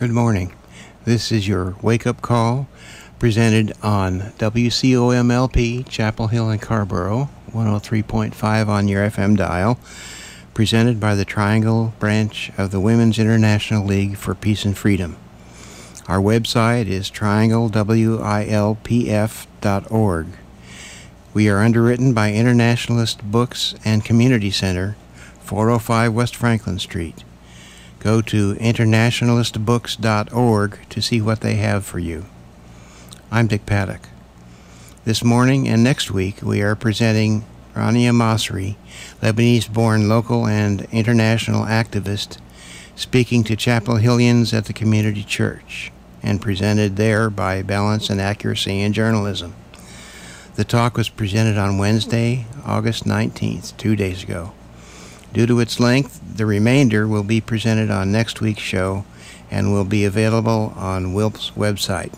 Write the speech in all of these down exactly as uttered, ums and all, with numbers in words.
Good morning. This is your wake-up call presented on W C O M L P, Chapel Hill and Carrboro, one oh three point five on your F M dial, presented by the Triangle branch of the Women's International League for Peace and Freedom. Our website is triangle wilp dot org. We are underwritten by Internationalist Books and Community Center, four oh five West Franklin Street. Go to internationalist books dot org to see what they have for you. I'm Dick Paddock. This morning and next week we are presenting Rania Masri, Lebanese-born local and international activist, speaking to Chapel Hillians at the community church, and presented there by Balance and Accuracy in Journalism. The talk was presented on Wednesday, August nineteenth, two days ago. Due to its length, the remainder will be presented on next week's show and will be available on W I L P's website.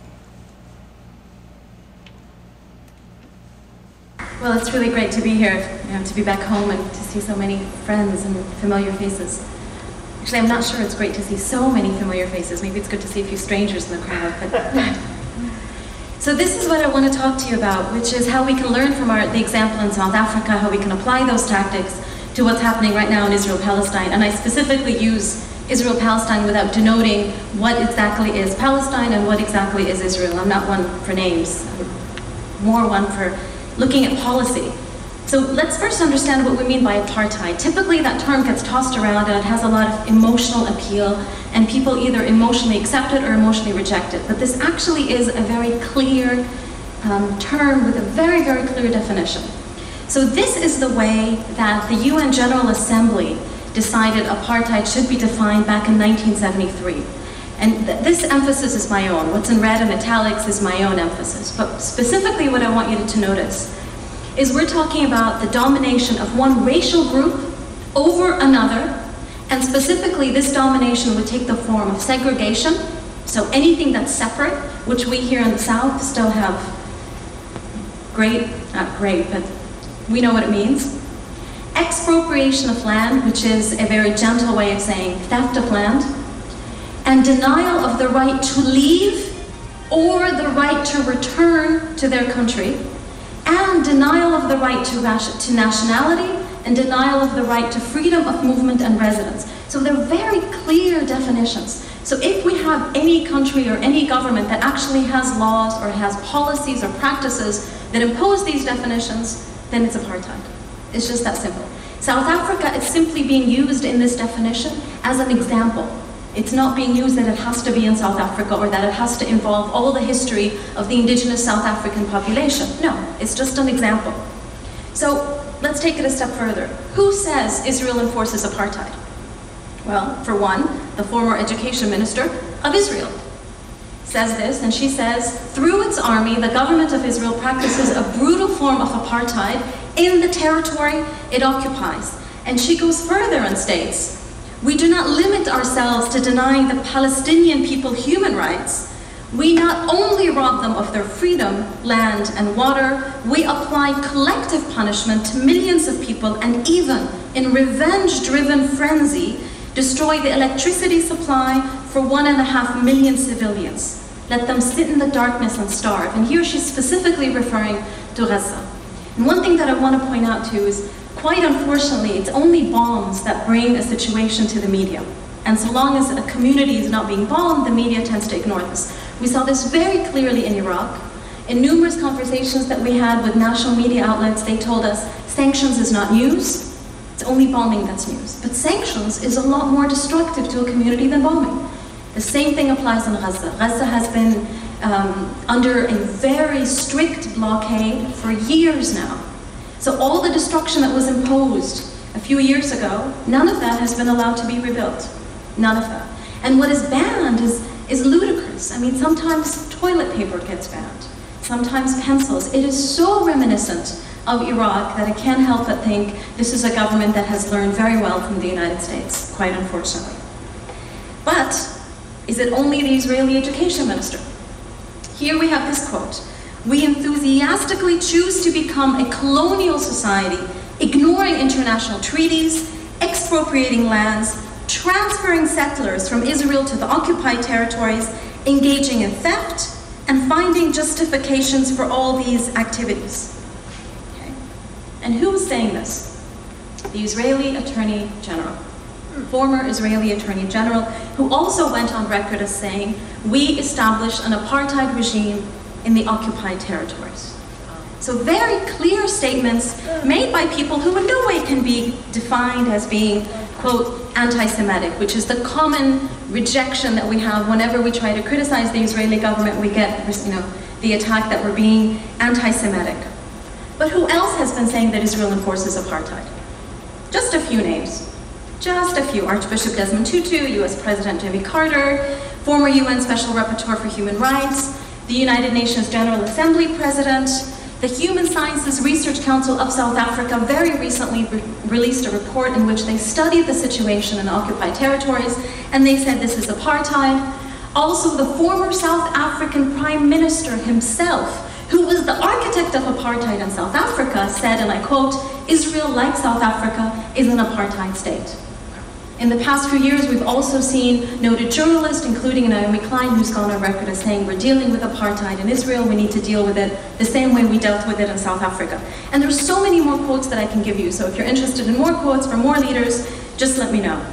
Well, it's really great to be here, you know, to be back home and to see so many friends and familiar faces. Actually, I'm not sure it's great to see so many familiar faces. Maybe it's good to see a few strangers in the crowd. But so this is what I want to talk to you about, which is how we can learn from our, the example in South Africa, how we can apply those tactics to what's happening right now in Israel-Palestine. And I specifically use Israel-Palestine without denoting what exactly is Palestine and what exactly is Israel. I'm not one for names, I'm more one for looking at policy. So let's first understand what we mean by apartheid. Typically that term gets tossed around and it has a lot of emotional appeal, and people either emotionally accept it or emotionally reject it. But this actually is a very clear um, term with a very, very clear definition. So this is the way that the U N General Assembly decided apartheid should be defined back in nineteen seventy-three. And th this emphasis is my own. What's in red and italics is my own emphasis. But specifically what I want you to notice is we're talking about the domination of one racial group over another, and specifically this domination would take the form of segregation, so anything that's separate, which we here in the South still have great, not great, but we know what it means. Expropriation of land, which is a very gentle way of saying theft of land, and denial of the right to leave or the right to return to their country, and denial of the right to, to nationality, and denial of the right to freedom of movement and residence. So they're very clear definitions. So if we have any country or any government that actually has laws or has policies or practices that impose these definitions, then it's apartheid. It's just that simple. South Africa is simply being used in this definition as an example. It's not being used that it has to be in South Africa or that it has to involve all the history of the indigenous South African population. No, it's just an example. So let's take it a step further. Who says Israel enforces apartheid? Well, for one, the former education minister of Israel says this, and she says, through its army, the government of Israel practices a brutal form of apartheid in the territory it occupies. And she goes further and states, we do not limit ourselves to denying the Palestinian people human rights. We not only rob them of their freedom, land, and water, we apply collective punishment to millions of people, and even, in revenge-driven frenzy, destroy the electricity supply for one and a half million civilians. Let them sit in the darkness and starve. And here she's specifically referring to Gaza. And one thing that I want to point out too is, quite unfortunately, it's only bombs that bring a situation to the media. And so long as a community is not being bombed, the media tends to ignore this. We saw this very clearly in Iraq. In numerous conversations that we had with national media outlets, they told us sanctions is not news, it's only bombing that's news. But sanctions is a lot more destructive to a community than bombing. The same thing applies in Gaza. Gaza has been um, under a very strict blockade for years now. So all the destruction that was imposed a few years ago, none of that has been allowed to be rebuilt. None of that. And what is banned is, is ludicrous. I mean, sometimes toilet paper gets banned, sometimes pencils. It is so reminiscent of Iraq that I can't help but think this is a government that has learned very well from the United States, quite unfortunately. But is it only the Israeli education minister? Here we have this quote. We enthusiastically choose to become a colonial society, ignoring international treaties, expropriating lands, transferring settlers from Israel to the occupied territories, engaging in theft, and finding justifications for all these activities. Okay. And who was saying this? The Israeli Attorney General, former Israeli Attorney General, who also went on record as saying, we established an apartheid regime in the occupied territories. So very clear statements made by people who in no way can be defined as being, quote, anti-Semitic, which is the common rejection that we have whenever we try to criticize the Israeli government. We get, you know, the attack that we're being anti-Semitic. But who else has been saying that Israel enforces apartheid? Just a few names. Just a few. Archbishop Desmond Tutu, U S President Jimmy Carter, former U N Special Rapporteur for Human Rights, the United Nations General Assembly President, the Human Sciences Research Council of South Africa very recently re released a report in which they studied the situation in occupied territories, and they said this is apartheid. Also, the former South African Prime Minister himself, who was the architect of apartheid in South Africa, said, and I quote, Israel, like South Africa, is an apartheid state. In the past few years, we've also seen noted journalists, including Naomi Klein, who's gone on record as saying, we're dealing with apartheid in Israel, we need to deal with it the same way we dealt with it in South Africa. And there's so many more quotes that I can give you, so if you're interested in more quotes from more leaders, just let me know.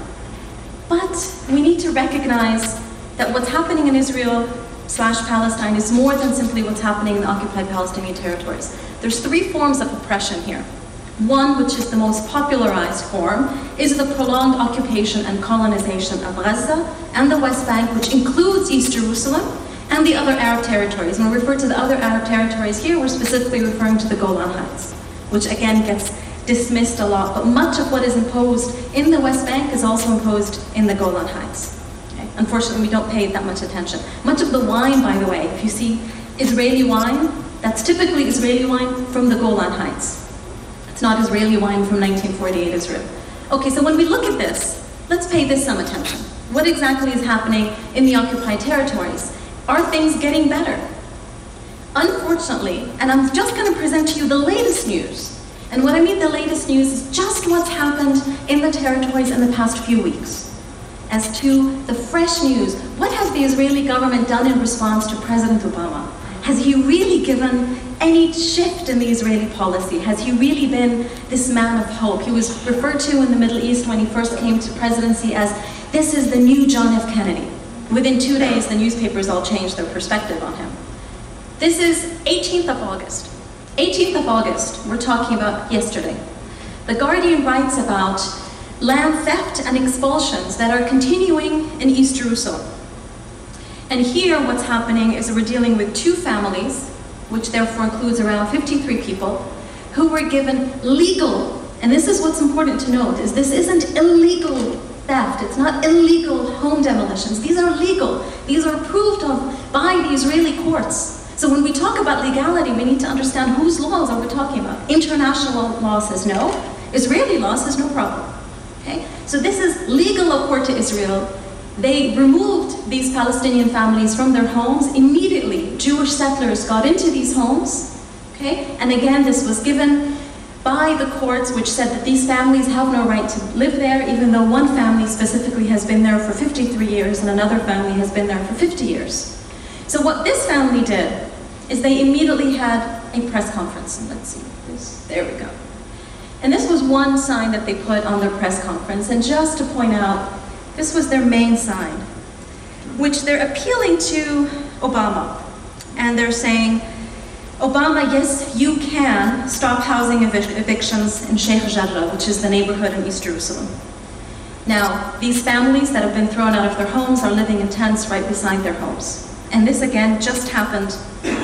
But we need to recognize that what's happening in Israel slash Palestine is more than simply what's happening in the occupied Palestinian territories. There's three forms of oppression here. One, which is the most popularized form, is the prolonged occupation and colonization of Gaza and the West Bank, which includes East Jerusalem and the other Arab territories. When we refer to the other Arab territories here, we're specifically referring to the Golan Heights, which again gets dismissed a lot, but much of what is imposed in the West Bank is also imposed in the Golan Heights. Okay? Unfortunately, we don't pay that much attention. Much of the wine, by the way, if you see Israeli wine, that's typically Israeli wine from the Golan Heights. Not Israeli wine from nineteen forty-eight Israel. Okay, so when we look at this, let's pay this some attention. What exactly is happening in the occupied territories? Are things getting better? Unfortunately, and I'm just going to present to you the latest news. And what I mean the latest news is just what's happened in the territories in the past few weeks. As to the fresh news, what has the Israeli government done in response to President Obama? Has he really given any shift in the Israeli policy? Has he really been this man of hope? He was referred to in the Middle East when he first came to presidency as, this is the new John F. Kennedy. Within two days, the newspapers all changed their perspective on him. This is eighteenth of August. eighteenth of August, we're talking about yesterday. The Guardian writes about land theft and expulsions that are continuing in East Jerusalem. And here what's happening is we're dealing with two families, which therefore includes around fifty-three people, who were given legal, and this is what's important to note, is this isn't illegal theft, it's not illegal home demolitions, these are legal, these are approved of by the Israeli courts. So when we talk about legality, we need to understand whose laws are we talking about. International law says no, Israeli law says no problem. Okay? So this is legal accord to Israel. They removed these Palestinian families from their homes. Immediately, Jewish settlers got into these homes, okay? And again, this was given by the courts, which said that these families have no right to live there, even though one family specifically has been there for fifty-three years and another family has been there for fifty years. So what this family did is they immediately had a press conference. And let's see, this, there we go. And this was one sign that they put on their press conference. And just to point out, this was their main sign, which they're appealing to Obama. And they're saying, Obama, yes, you can stop housing evic evictions in Sheikh Jarrah, which is the neighborhood in East Jerusalem. Now, these families that have been thrown out of their homes are living in tents right beside their homes. And this, again, just happened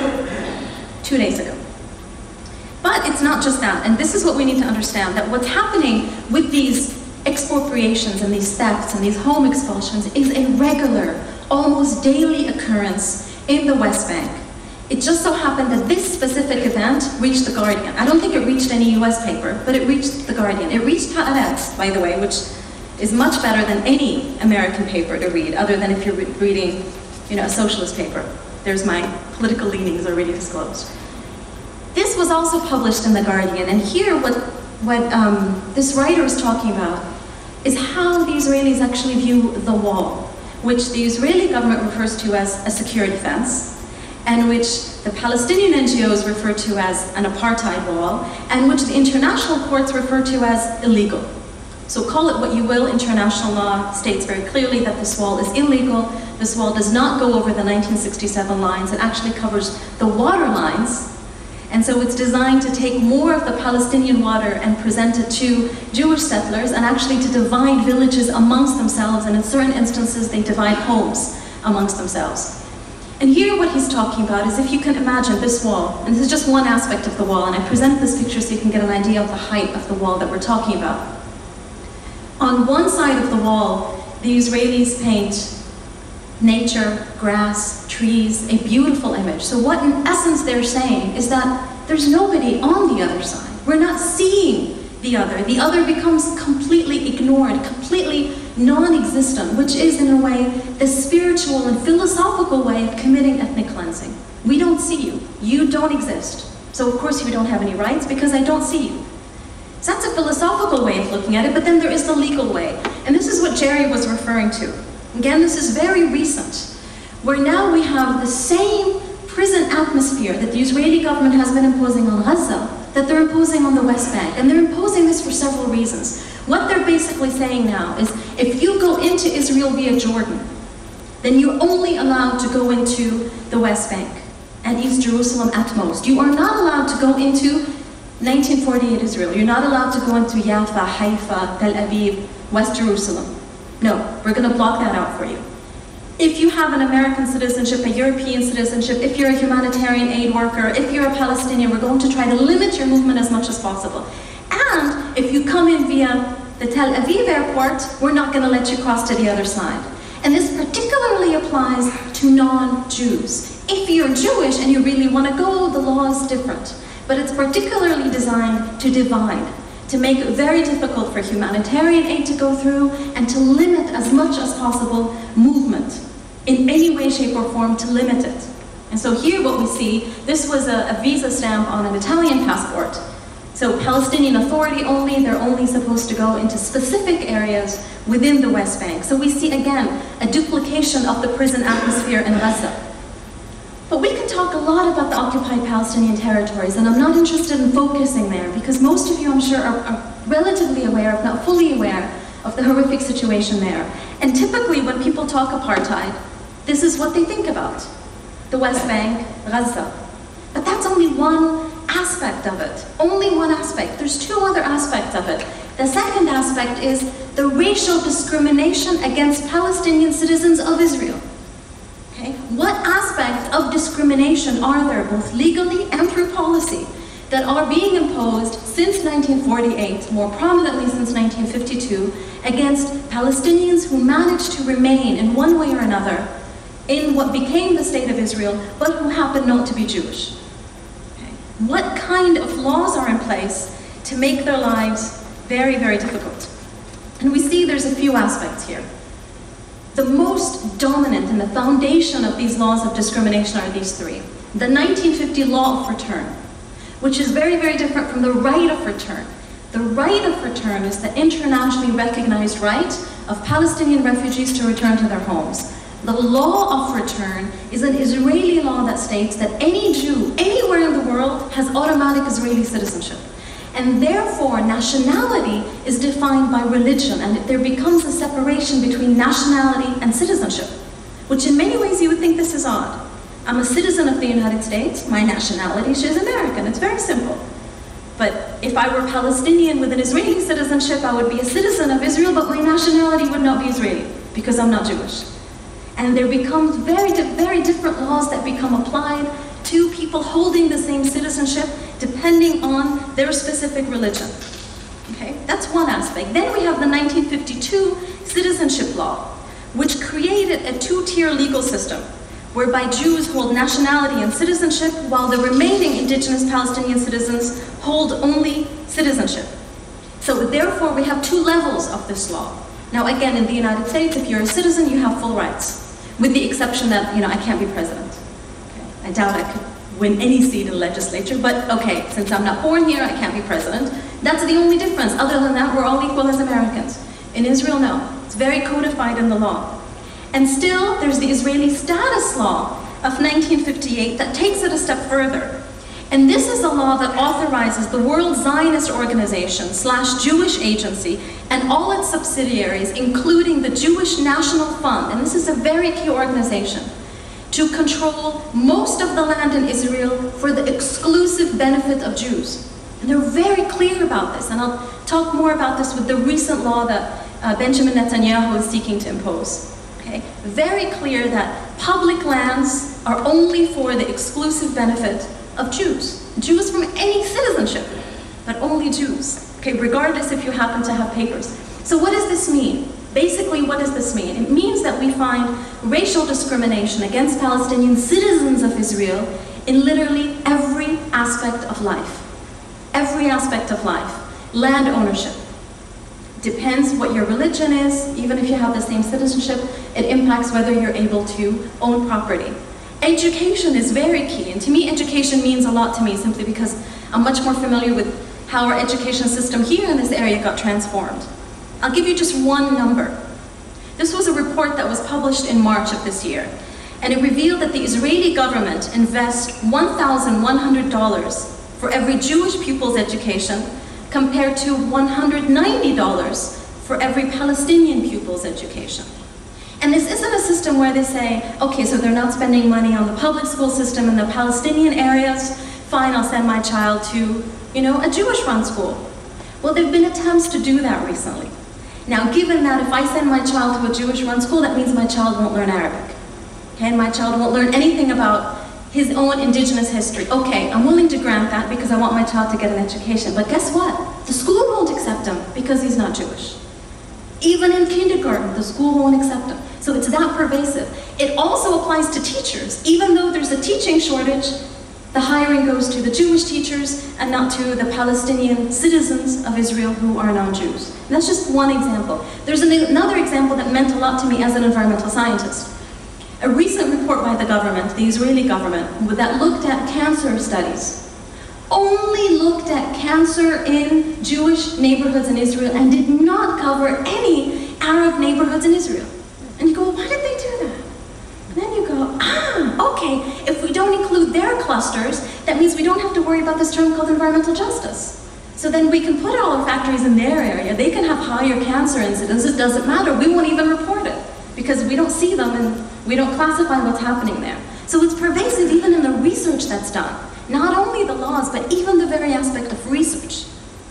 two days ago. But it's not just that, and this is what we need to understand, that what's happening with these expropriations and these thefts and these home expulsions is a regular, almost daily occurrence in the West Bank. It just so happened that this specific event reached The Guardian. I don't think it reached any U S paper, but it reached The Guardian. It reached Haaretz, by the way, which is much better than any American paper to read, other than if you're re reading, you know, a socialist paper. There's my political leanings already disclosed. This was also published in The Guardian, and here what, what um, this writer is talking about is how the Israelis actually view the wall, which the Israeli government refers to as a security fence, and which the Palestinian N G Os refer to as an apartheid wall, and which the international courts refer to as illegal. So call it what you will, international law states very clearly that this wall is illegal. This wall does not go over the nineteen sixty-seven lines. It actually covers the water lines. And so it's designed to take more of the Palestinian water and present it to Jewish settlers, and actually to divide villages amongst themselves, and in certain instances they divide homes amongst themselves. And here what he's talking about is, if you can imagine this wall, and this is just one aspect of the wall, and I present this picture so you can get an idea of the height of the wall that we're talking about. On one side of the wall, the Israelis paint nature, grass, trees, a beautiful image. So what in essence they're saying is that there's nobody on the other side. We're not seeing the other. The other becomes completely ignored, completely non-existent, which is in a way the spiritual and philosophical way of committing ethnic cleansing. We don't see you. You don't exist. So of course you don't have any rights because I don't see you. So that's a philosophical way of looking at it, but then there is the legal way. And this is what Jerry was referring to. Again, this is very recent, where now we have the same prison atmosphere that the Israeli government has been imposing on Gaza, that they're imposing on the West Bank. And they're imposing this for several reasons. What they're basically saying now is, if you go into Israel via Jordan, then you're only allowed to go into the West Bank and East Jerusalem at most. You are not allowed to go into nineteen forty-eight Israel. You're not allowed to go into Yafa, Haifa, Tel Aviv, West Jerusalem. No, we're going to block that out for you. If you have an American citizenship, a European citizenship, if you're a humanitarian aid worker, if you're a Palestinian, we're going to try to limit your movement as much as possible. And if you come in via the Tel Aviv airport, we're not going to let you cross to the other side. And this particularly applies to non-Jews. If you're Jewish and you really want to go, the law is different. But it's particularly designed to divide, to make it very difficult for humanitarian aid to go through, and to limit as much as possible movement in any way, shape, or form, to limit it. And so here what we see, this was a, a visa stamp on an Italian passport. So Palestinian Authority only, they're only supposed to go into specific areas within the West Bank. So we see again a duplication of the prison atmosphere in Gaza. But we can talk a lot about the occupied Palestinian territories, and I'm not interested in focusing there, because most of you, I'm sure, are, are relatively aware, if not fully aware, of the horrific situation there. And typically when people talk apartheid, this is what they think about: the West Bank, Gaza. But that's only one aspect of it, only one aspect. There's two other aspects of it. The second aspect is the racial discrimination against Palestinian citizens of Israel. Okay? What aspects of discrimination are there, both legally and through policy, that are being imposed since nineteen forty-eight, more prominently since nineteen fifty-two, against Palestinians who managed to remain in one way or another in what became the State of Israel, but who happen not to be Jewish? Okay. What kind of laws are in place to make their lives very, very difficult? And we see there's a few aspects here. The most dominant and the foundation of these laws of discrimination are these three. The nineteen fifty law of return, which is very, very different from the right of return. The right of return is the internationally recognized right of Palestinian refugees to return to their homes. The law of return is an Israeli law that states that any Jew anywhere in the world has automatic Israeli citizenship. And therefore, nationality is defined by religion, and there becomes a separation between nationality and citizenship, which in many ways you would think this is odd. I'm a citizen of the United States, my nationality is American, it's very simple. But if I were Palestinian with an Israeli citizenship, I would be a citizen of Israel, but my nationality would not be Israeli, because I'm not Jewish. And there becomes very, very different laws that become applied to people holding the same citizenship depending on their specific religion. Okay, that's one aspect. Then we have the nineteen fifty-two citizenship law, which created a two-tier legal system, whereby Jews hold nationality and citizenship, while the remaining indigenous Palestinian citizens hold only citizenship. So therefore, we have two levels of this law. Now again, in the United States, if you're a citizen, you have full rights, with the exception that, you know, I can't be president. Okay? I doubt I could win any seat in the legislature, but okay, since I'm not born here, I can't be president. That's the only difference. Other than that, we're all equal as Americans. In Israel, no. It's very codified in the law. And still, there's the Israeli status law of nineteen fifty-eight that takes it a step further. And this is a law that authorizes the World Zionist Organization slash Jewish Agency and all its subsidiaries, including the Jewish National Fund, and this is a very key organization, to control most of the land in Israel for the exclusive benefit of Jews. And they're very clear about this, and I'll talk more about this with the recent law that uh, Benjamin Netanyahu is seeking to impose. Okay? Very clear that public lands are only for the exclusive benefit of Jews. Jews from any citizenship, but only Jews. Okay, regardless if you happen to have papers. So what does this mean? Basically, what does this mean? It means that we find racial discrimination against Palestinian citizens of Israel in literally every aspect of life. Every aspect of life. Land ownership. Depends what your religion is, even if you have the same citizenship, it impacts whether you're able to own property. Education is very key, and to me education means a lot to me simply because I'm much more familiar with how our education system here in this area got transformed. I'll give you just one number. This was a report that was published in March of this year, and it revealed that the Israeli government invests one thousand one hundred dollars for every Jewish pupil's education compared to one hundred ninety dollars for every Palestinian pupil's education. And this isn't a system where they say, okay, so they're not spending money on the public school system in the Palestinian areas, fine, I'll send my child to, you know, a Jewish-run school. Well, there have been attempts to do that recently. Now, given that if I send my child to a Jewish-run school, that means my child won't learn Arabic. Okay, and my child won't learn anything about his own indigenous history. Okay, I'm willing to grant that because I want my child to get an education. But guess what? The school won't accept him because he's not Jewish. Even in kindergarten, the school won't accept him. So it's that pervasive. It also applies to teachers. Even though there's a teaching shortage, the hiring goes to the Jewish teachers and not to the Palestinian citizens of Israel who are non-Jews. And that's just one example. There's an, another example that meant a lot to me as an environmental scientist. A recent report by the government, the Israeli government, that looked at cancer studies, only looked at cancer in Jewish neighborhoods in Israel and did not cover any Arab neighborhoods in Israel. And you go, why did they do that? And then you go, ah, okay, if we don't include their clusters, that means we don't have to worry about this term called environmental justice. So then we can put all our factories in their area, they can have higher cancer incidence, it doesn't matter, we won't even report it, because we don't see them and we don't classify what's happening there. So it's pervasive even in the research that's done. Not only the laws, but even the very aspect of research.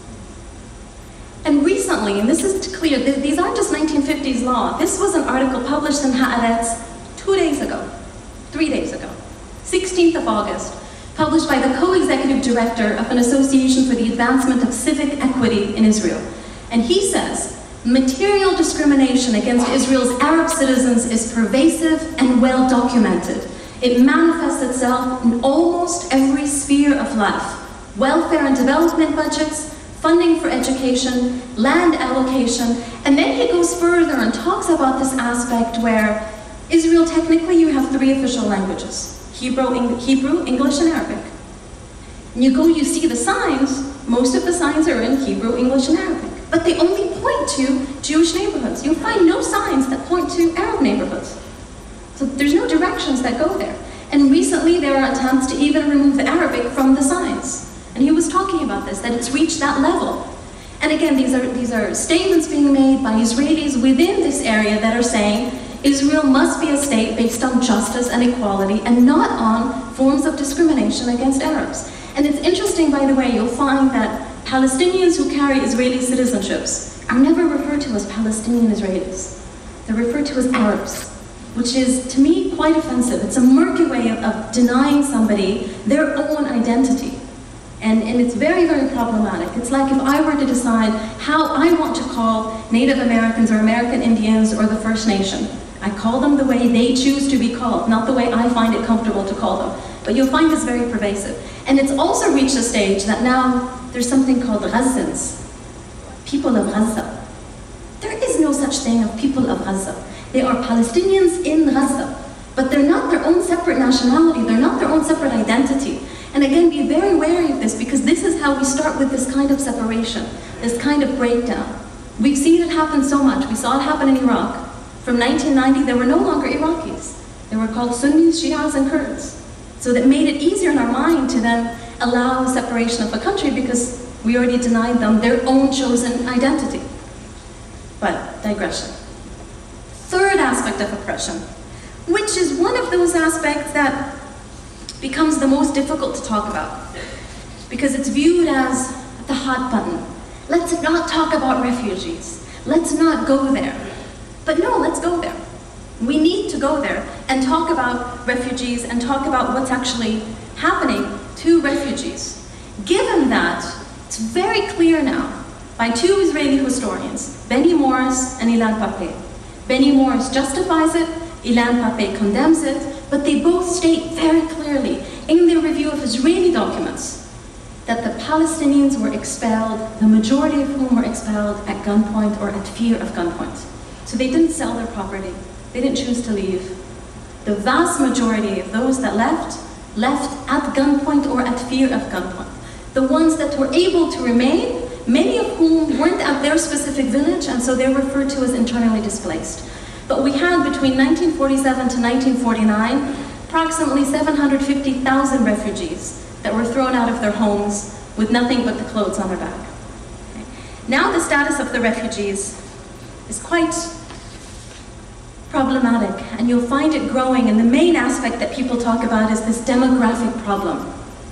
And recently, and this is clear, th these aren't just nineteen fifties law. This was an article published in Haaretz two days ago, three days ago, sixteenth of August, published by the co-executive director of an association for the advancement of civic equity in Israel. And he says, material discrimination against Israel's Arab citizens is pervasive and well documented. It manifests itself in almost every sphere of life. Welfare and development budgets, funding for education, land allocation, and then he goes further and talks about this aspect where Israel, technically you have three official languages, Hebrew, Eng Hebrew, English, and Arabic. And you go, you see the signs, most of the signs are in Hebrew, English, and Arabic, but they only point to Jewish neighborhoods. You'll find no signs that point to Arab neighborhoods. So there's no directions that go there. And recently there are attempts to even remove the Arabic from the signs. And he was talking about this, that it's reached that level. And again, these are, these are statements being made by Israelis within this area that are saying Israel must be a state based on justice and equality and not on forms of discrimination against Arabs. And it's interesting, by the way, you'll find that Palestinians who carry Israeli citizenships are never referred to as Palestinian Israelis. They're referred to as Arabs, which is, to me, quite offensive. It's a murky way of, of denying somebody their own identity. And, and it's very, very problematic. It's like if I were to decide how I want to call Native Americans or American Indians or the First Nation. I call them the way they choose to be called, not the way I find it comfortable to call them. But you'll find this very pervasive. And it's also reached a stage that now there's something called Gazans, people of Gaza. There is no such thing of people of Gaza. They are Palestinians in Gaza, but they're not their own separate nationality, they're not their own separate identity. And again, be very wary of this, because this is how we start with this kind of separation, this kind of breakdown. We've seen it happen so much. We saw it happen in Iraq. From nineteen ninety, there were no longer Iraqis. They were called Sunnis, Shias, and Kurds. So that made it easier in our mind to then allow separation of the country because we already denied them their own chosen identity. But digression. Third aspect of oppression, which is one of those aspects that becomes the most difficult to talk about because it's viewed as the hot button. Let's not talk about refugees. Let's not go there. But no, let's go there. We need to go there and talk about refugees and talk about what's actually happening to refugees. Given that, it's very clear now by two Israeli historians, Benny Morris and Ilan Pappé. Benny Morris justifies it, Ilan Pappé condemns it, but they both state very clearly in their review of Israeli documents that the Palestinians were expelled, the majority of whom were expelled at gunpoint or at fear of gunpoint. So they didn't sell their property. They didn't choose to leave. The vast majority of those that left, left at gunpoint or at fear of gunpoint. The ones that were able to remain, many of whom weren't at their specific village, and so they're referred to as internally displaced. But we had between nineteen forty-seven to nineteen forty-nine, approximately seven hundred fifty thousand refugees that were thrown out of their homes with nothing but the clothes on their back. Okay. Now the status of the refugees is quite problematic, and you'll find it growing, and the main aspect that people talk about is this demographic problem.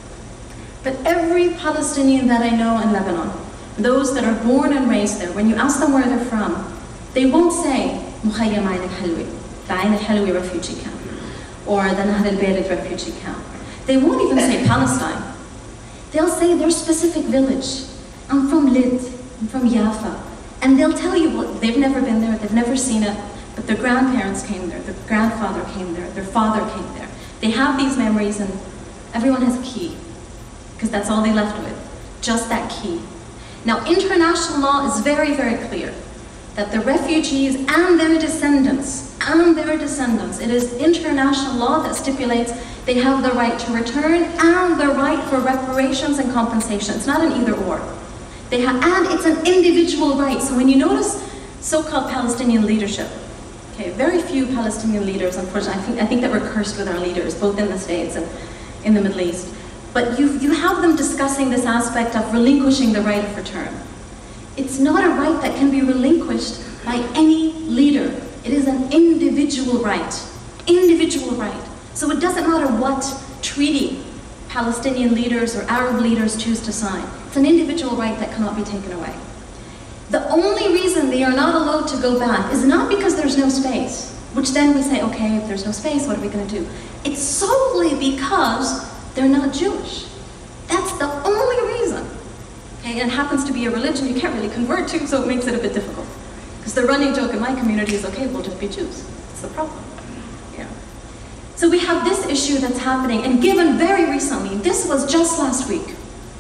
But every Palestinian that I know in Lebanon, those that are born and raised there, when you ask them where they're from, they won't say Mukhayyam Ain al-Halwi, the Ain al-Halwi refugee camp, or the Nahr al-Barid refugee camp. They won't even say Palestine. They'll say their specific village. I'm from Lid, I'm from Jaffa. And they'll tell you, well, they've never been there, they've never seen it, but their grandparents came there, their grandfather came there, their father came there. They have these memories, and everyone has a key, because that's all they left with, just that key. Now, international law is very, very clear that the refugees and their descendants, and their descendants, it is international law that stipulates they have the right to return and the right for reparations and compensation. It's not an either or. They have, and it's an individual right. So when you notice so-called Palestinian leadership, okay, very few Palestinian leaders, unfortunately, I think, I think that we're cursed with our leaders, both in the States and in the Middle East. But you, you have them discussing this aspect of relinquishing the right of return. It's not a right that can be relinquished by any leader. It is an individual right, individual right. So it doesn't matter what treaty Palestinian leaders or Arab leaders choose to sign. It's an individual right that cannot be taken away. The only reason they are not allowed to go back is not because there's no space, which then we say, okay, if there's no space, what are we going to do? It's solely because they're not Jewish. That's the only reason. Okay, and it happens to be a religion you can't really convert to, so it makes it a bit difficult. Because the running joke in my community is, okay, we'll just be Jews. That's the problem. Yeah. So we have this issue that's happening, and given very recently, this was just last week.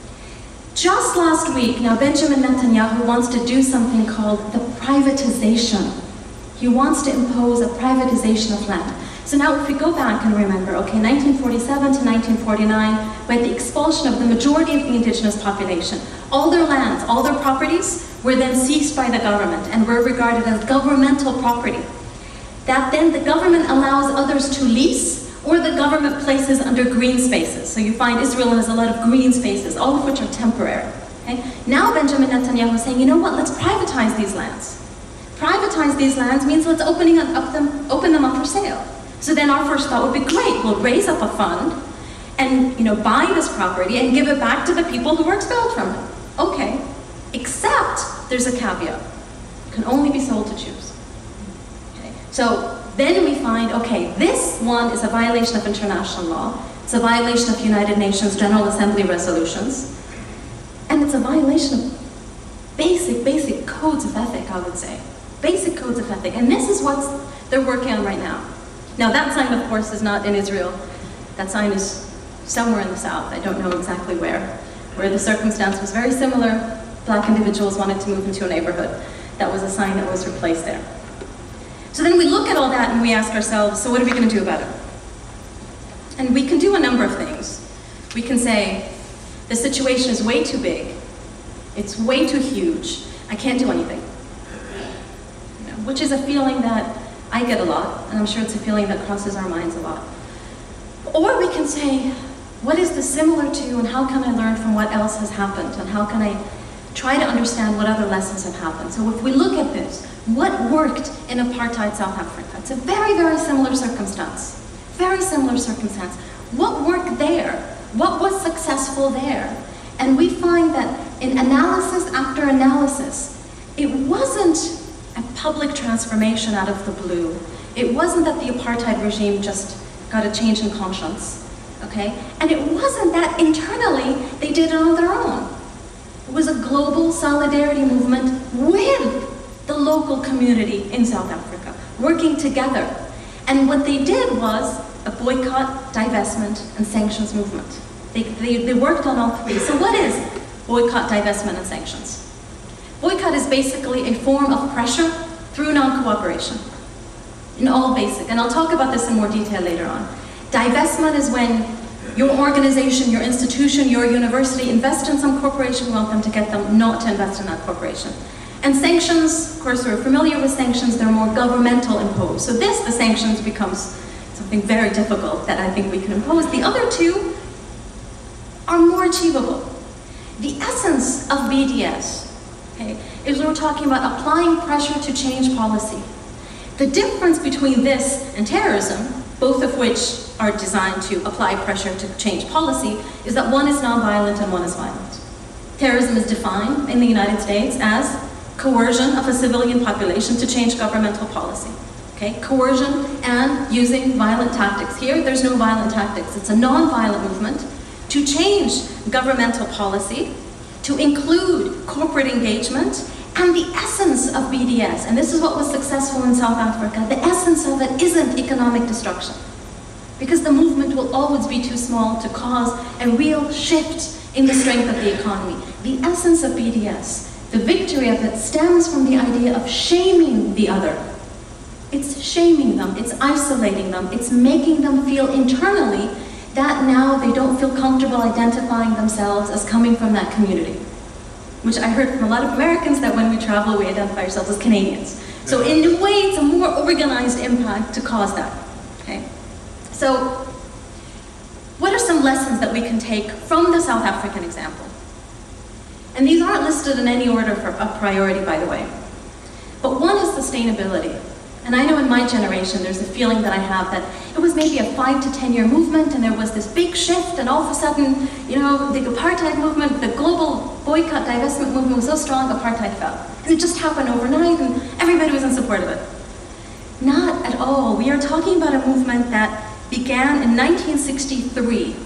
Just last week, now Benjamin Netanyahu wants to do something called the privatization. He wants to impose a privatization of land. So now if we go back and remember, okay, nineteen forty-seven to nineteen forty-nine, we had the expulsion of the majority of the indigenous population. All their lands, all their properties were then seized by the government and were regarded as governmental property. That then the government allows others to lease, or the government places under green spaces. So you find Israel has a lot of green spaces, all of which are temporary. Okay? Now Benjamin Netanyahu is saying, you know what, let's privatize these lands. Privatize these lands means let's opening up them, open them up for sale. So then our first thought would be, great, we'll raise up a fund and you know, buy this property and give it back to the people who were expelled from it. Okay, except there's a caveat. It can only be sold to Jews. Okay. So then we find, okay, this one is a violation of international law. It's a violation of United Nations General Assembly resolutions. And it's a violation of basic, basic codes of ethic, I would say. Basic codes of ethic. And this is what they're working on right now. Now that sign, of course, is not in Israel. That sign is somewhere in the south. I don't know exactly where. Where the circumstance was very similar. Black individuals wanted to move into a neighborhood. That was a sign that was replaced there. So then we look at all that and we ask ourselves, so what are we going to do about it? And we can do a number of things. We can say, the situation is way too big. It's way too huge. I can't do anything. which is a feeling that I get a lot, and I'm sure it's a feeling that crosses our minds a lot. Or we can say, what is this similar to, and how can I learn from what else has happened, and how can I try to understand what other lessons have happened? So if we look at this, what worked in apartheid South Africa? It's a very, very similar circumstance. Very similar circumstance. What worked there? What was successful there? And we find that in analysis after analysis, it wasn't a public transformation out of the blue. It wasn't that the apartheid regime just got a change in conscience, okay? And it wasn't that internally they did it on their own. It was a global solidarity movement with the local community in South Africa, working together. And what they did was a boycott, divestment, and sanctions movement. They, they, they worked on all three. So what is boycott, divestment, and sanctions? Boycott is basically a form of pressure through non-cooperation, in all basic. And I'll talk about this in more detail later on. Divestment is when your organization, your institution, your university invest in some corporation, you want them to get them not to invest in that corporation. And sanctions, of course, we're familiar with sanctions, they're more governmental imposed. So this, the sanctions, becomes something very difficult that I think we can impose. The other two are more achievable. The essence of B D S, okay, is we're talking about applying pressure to change policy. The difference between this and terrorism, both of which are designed to apply pressure to change policy, is that one is nonviolent and one is violent. Terrorism is defined in the United States as coercion of a civilian population to change governmental policy. Okay, coercion and using violent tactics. Here, there's no violent tactics. It's a non-violent movement to change governmental policy, to include corporate engagement, and the essence of B D S, and this is what was successful in South Africa, the essence of it isn't economic destruction. Because the movement will always be too small to cause a real shift in the strength of the economy. The essence of B D S, the victory of it, stems from the idea of shaming the other. It's shaming them, it's isolating them, it's making them feel internally that now they don't feel comfortable identifying themselves as coming from that community. Which I heard from a lot of Americans that when we travel, we identify ourselves as Canadians. So in a way, it's a more organized impact to cause that, okay? So, what are some lessons that we can take from the South African example? And these aren't listed in any order for of priority, by the way. But one is sustainability. And I know in my generation, there's a feeling that I have that it was maybe a five to ten year movement and there was this big shift and all of a sudden, you know, the apartheid movement, the global boycott, divestment movement was so strong, apartheid fell. And it just happened overnight and everybody was in support of it. Not at all. We are talking about a movement that began in nineteen sixty-three,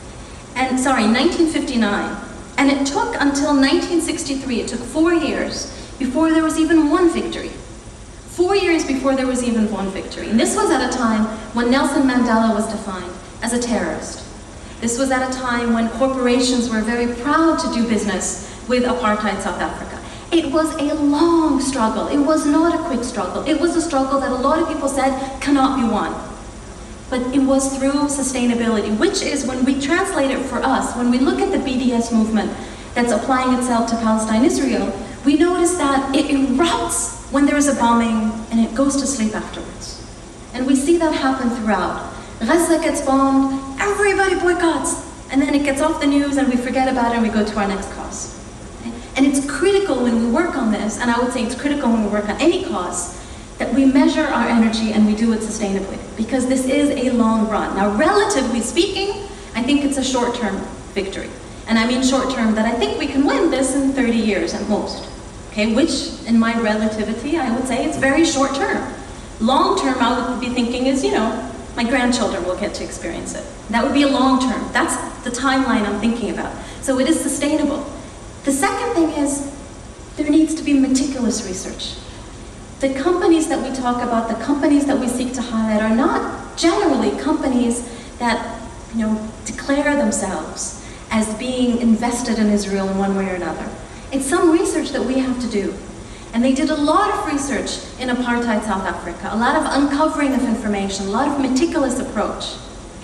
and sorry, nineteen fifty-nine. And it took until nineteen sixty-three, it took four years before there was even one victory. Four years before there was even one victory. And this was at a time when Nelson Mandela was defined as a terrorist. This was at a time when corporations were very proud to do business with apartheid South Africa. It was a long struggle. It was not a quick struggle. It was a struggle that a lot of people said cannot be won. But it was through sustainability, which is when we translate it for us, when we look at the B D S movement that's applying itself to Palestine-Israel, we notice that it erupts when there is a bombing and it goes to sleep afterwards. And we see that happen throughout. Gaza gets bombed, everybody boycotts, and then it gets off the news and we forget about it and we go to our next cause. And it's critical when we work on this, and I would say it's critical when we work on any cause, that we measure our energy and we do it sustainably, because this is a long run. Now, relatively speaking, I think it's a short-term victory. And I mean short-term that I think we can win this in thirty years at most. Okay, which in my relativity, I would say it's very short-term. Long-term, I would be thinking is, you know, my grandchildren will get to experience it. That would be a long-term. That's the timeline I'm thinking about. So it is sustainable. The second thing is, there needs to be meticulous research. The companies that we talk about, the companies that we seek to highlight are not generally companies that, you know, declare themselves as being invested in Israel in one way or another. It's some research that we have to do. And they did a lot of research in apartheid South Africa, a lot of uncovering of information, a lot of meticulous approach.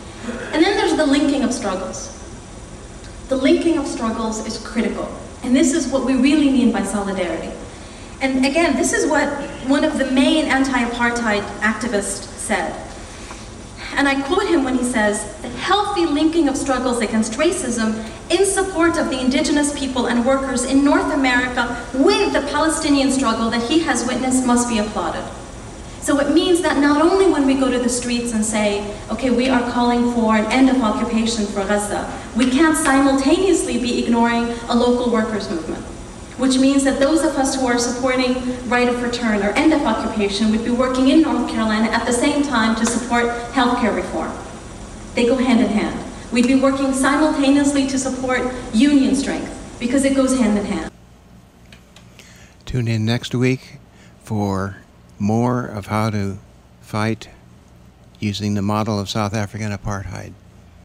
And then there's the linking of struggles. The linking of struggles is critical. And this is what we really mean by solidarity. And again, this is what one of the main anti-apartheid activists said. And I quote him when he says, "The healthy linking of struggles against racism in support of the indigenous people and workers in North America with the Palestinian struggle that he has witnessed must be applauded." So it means that not only when we go to the streets and say, okay, we are calling for an end of occupation for Gaza, we can't simultaneously be ignoring a local workers' movement, which means that those of us who are supporting right of return or end of occupation would be working in North Carolina at the same time to support healthcare reform. They go hand in hand. We'd be working simultaneously to support union strength, because it goes hand in hand. Tune in next week for more of how to fight using the model of South African apartheid.